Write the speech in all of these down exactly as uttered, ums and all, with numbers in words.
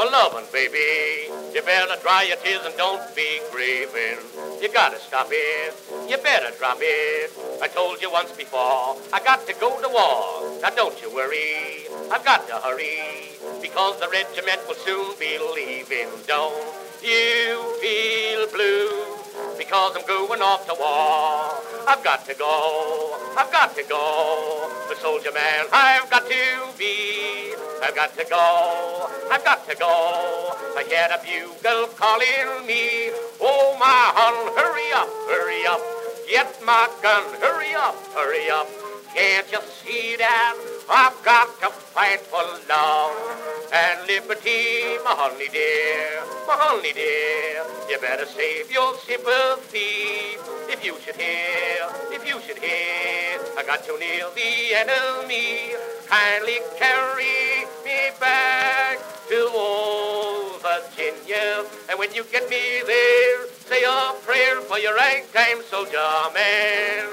loving, baby. You better dry your tears and don't be grieving. You gotta stop it. You better drop it. I told you once before, I got to go to war. Now don't you worry, I've got to hurry, because the regiment will soon be leaving. Don't you feel blue, because I'm going off to war. I've got to go, I've got to go. The soldier man, I've got to be. I've got to go, I've got to go. I hear a bugle calling me. Oh, my hon, hurry up, hurry up. Get my gun, hurry up, hurry up. Can't you see that I've got to fight for love and liberty, my honey dear, my honey dear. You better save your sympathy if you should hear, if you should hear. I got too near the enemy. Kindly carry me back to old Virginia. And when you get me there, say a prayer for your ragtime soldier man.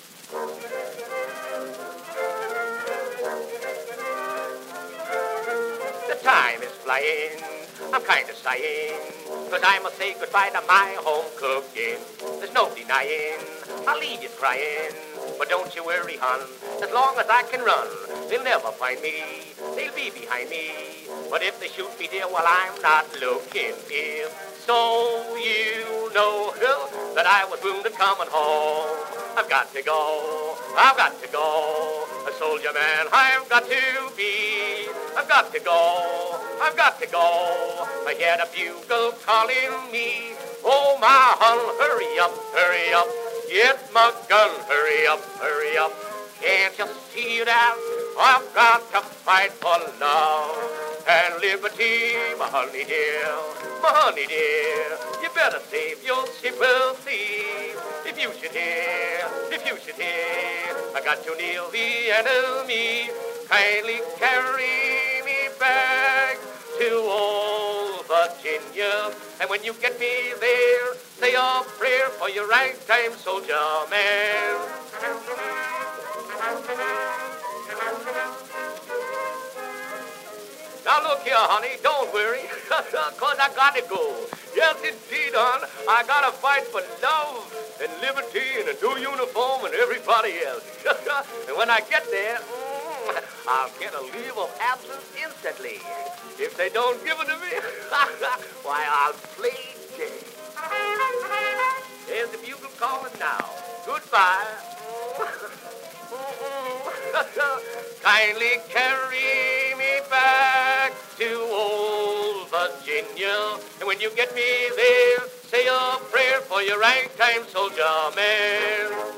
Time is flying, I'm kind of sighing, cause I must say goodbye to my home cooking. There's no denying, I'll leave you crying, but don't you worry, hon, as long as I can run, they'll never find me, they'll be behind me. But if they shoot me dear while I'm not looking, if so you know that I was wounded coming home. I've got to go, I've got to go, a soldier man I've got to be. I've got to go, I've got to go. I hear the bugle calling me. Oh, my hon, hurry up, hurry up. Get my gun, hurry up, hurry up. Can't you see that I've got to fight for love and liberty, my honey dear, my honey dear. You better save your sympathy if you should hear, if you should hear. I got to kneel the enemy. Kindly carry me back to old Virginia. And when you get me there, say a prayer for your ragtime soldier man. Now look here, honey, don't worry, cause I gotta go. Yes, indeed, hon, I gotta fight for love and liberty and a new uniform and everybody else. And when I get there, mm, I'll get a leave of absence instantly. If they don't give it to me, why, I'll play dead. There's the bugle calling now. Goodbye. Kindly carry me back to old Virginia. And when you get me there, say a prayer for your ragtime soldier man.